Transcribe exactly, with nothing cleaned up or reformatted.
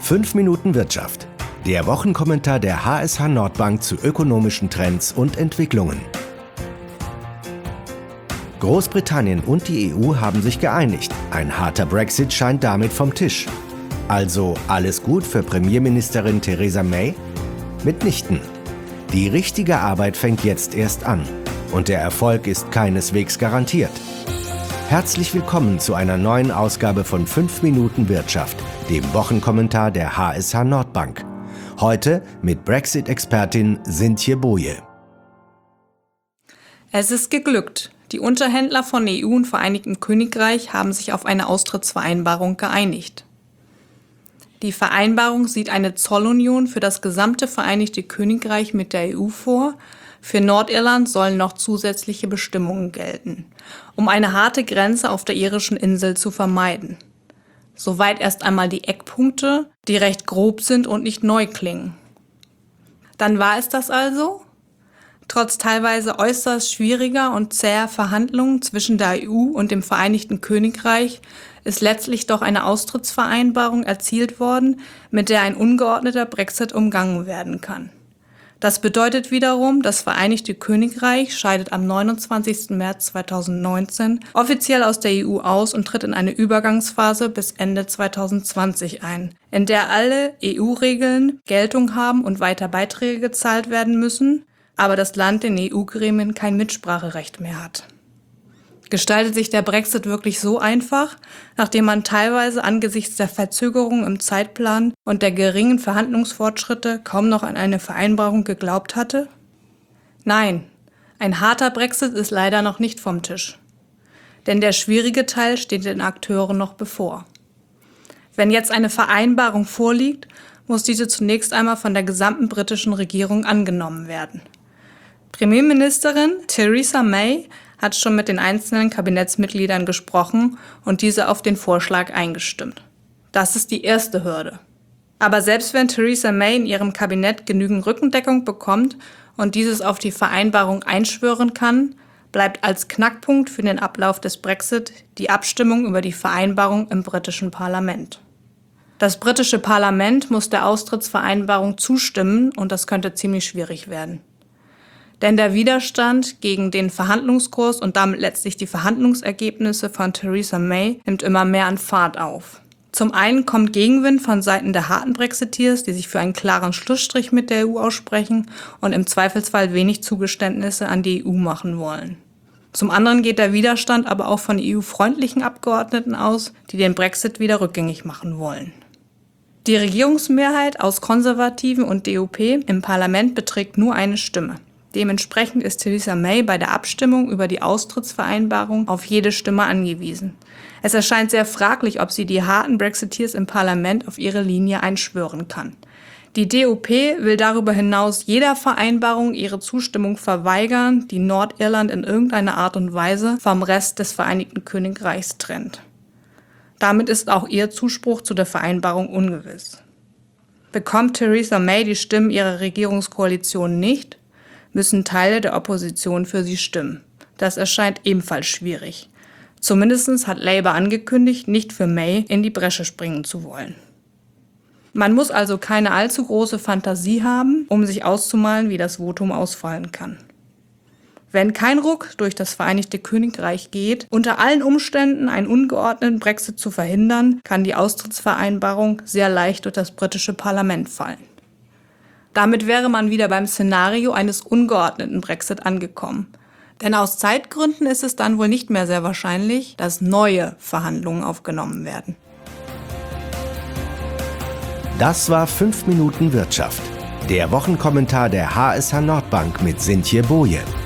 fünf Minuten Wirtschaft. Der Wochenkommentar der H S H Nordbank zu ökonomischen Trends und Entwicklungen. Großbritannien und die E U haben sich geeinigt. Ein harter Brexit scheint damit vom Tisch. Also alles gut für Premierministerin Theresa May? Mitnichten. Die richtige Arbeit fängt jetzt erst an. Und der Erfolg ist keineswegs garantiert. Herzlich willkommen zu einer neuen Ausgabe von fünf Minuten Wirtschaft, dem Wochenkommentar der H S H Nordbank. Heute mit Brexit-Expertin Sintje Boje. Es ist geglückt. Die Unterhändler von E U und Vereinigtem Königreich haben sich auf eine Austrittsvereinbarung geeinigt. Die Vereinbarung sieht eine Zollunion für das gesamte Vereinigte Königreich mit der E U vor. Für Nordirland sollen noch zusätzliche Bestimmungen gelten, um eine harte Grenze auf der irischen Insel zu vermeiden. Soweit erst einmal die Eckpunkte, die recht grob sind und nicht neu klingen. Dann war es das also? Trotz teilweise äußerst schwieriger und zäher Verhandlungen zwischen der E U und dem Vereinigten Königreich ist letztlich doch eine Austrittsvereinbarung erzielt worden, mit der ein ungeordneter Brexit umgangen werden kann. Das bedeutet wiederum, das Vereinigte Königreich scheidet am neunundzwanzigsten März zweitausendneunzehn offiziell aus der E U aus und tritt in eine Übergangsphase bis Ende zweitausendzwanzig ein, in der alle E U-Regeln Geltung haben und weiter Beiträge gezahlt werden müssen, aber das Land in E U-Gremien kein Mitspracherecht mehr hat. Gestaltet sich der Brexit wirklich so einfach, nachdem man teilweise angesichts der Verzögerungen im Zeitplan und der geringen Verhandlungsfortschritte kaum noch an eine Vereinbarung geglaubt hatte? Nein, ein harter Brexit ist leider noch nicht vom Tisch. Denn der schwierige Teil steht den Akteuren noch bevor. Wenn jetzt eine Vereinbarung vorliegt, muss diese zunächst einmal von der gesamten britischen Regierung angenommen werden. Premierministerin Theresa May hat schon mit den einzelnen Kabinettsmitgliedern gesprochen und diese auf den Vorschlag eingestimmt. Das ist die erste Hürde. Aber selbst wenn Theresa May in ihrem Kabinett genügend Rückendeckung bekommt und dieses auf die Vereinbarung einschwören kann, bleibt als Knackpunkt für den Ablauf des Brexit die Abstimmung über die Vereinbarung im britischen Parlament. Das britische Parlament muss der Austrittsvereinbarung zustimmen und das könnte ziemlich schwierig werden. Denn der Widerstand gegen den Verhandlungskurs und damit letztlich die Verhandlungsergebnisse von Theresa May nimmt immer mehr an Fahrt auf. Zum einen kommt Gegenwind von Seiten der harten Brexiteers, die sich für einen klaren Schlussstrich mit der E U aussprechen und im Zweifelsfall wenig Zugeständnisse an die E U machen wollen. Zum anderen geht der Widerstand aber auch von E U-freundlichen Abgeordneten aus, die den Brexit wieder rückgängig machen wollen. Die Regierungsmehrheit aus Konservativen und D U P im Parlament beträgt nur eine Stimme. Dementsprechend ist Theresa May bei der Abstimmung über die Austrittsvereinbarung auf jede Stimme angewiesen. Es erscheint sehr fraglich, ob sie die harten Brexiteers im Parlament auf ihre Linie einschwören kann. Die D U P will darüber hinaus jeder Vereinbarung ihre Zustimmung verweigern, die Nordirland in irgendeiner Art und Weise vom Rest des Vereinigten Königreichs trennt. Damit ist auch ihr Zuspruch zu der Vereinbarung ungewiss. Bekommt Theresa May die Stimmen ihrer Regierungskoalition nicht, müssen Teile der Opposition für sie stimmen. Das erscheint ebenfalls schwierig. Zumindest hat Labour angekündigt, nicht für May in die Bresche springen zu wollen. Man muss also keine allzu große Fantasie haben, um sich auszumalen, wie das Votum ausfallen kann. Wenn kein Ruck durch das Vereinigte Königreich geht, unter allen Umständen einen ungeordneten Brexit zu verhindern, kann die Austrittsvereinbarung sehr leicht durch das britische Parlament fallen. Damit wäre man wieder beim Szenario eines ungeordneten Brexit angekommen. Denn aus Zeitgründen ist es dann wohl nicht mehr sehr wahrscheinlich, dass neue Verhandlungen aufgenommen werden. Das war fünf Minuten Wirtschaft. Der Wochenkommentar der H S H Nordbank mit Sintje Boje.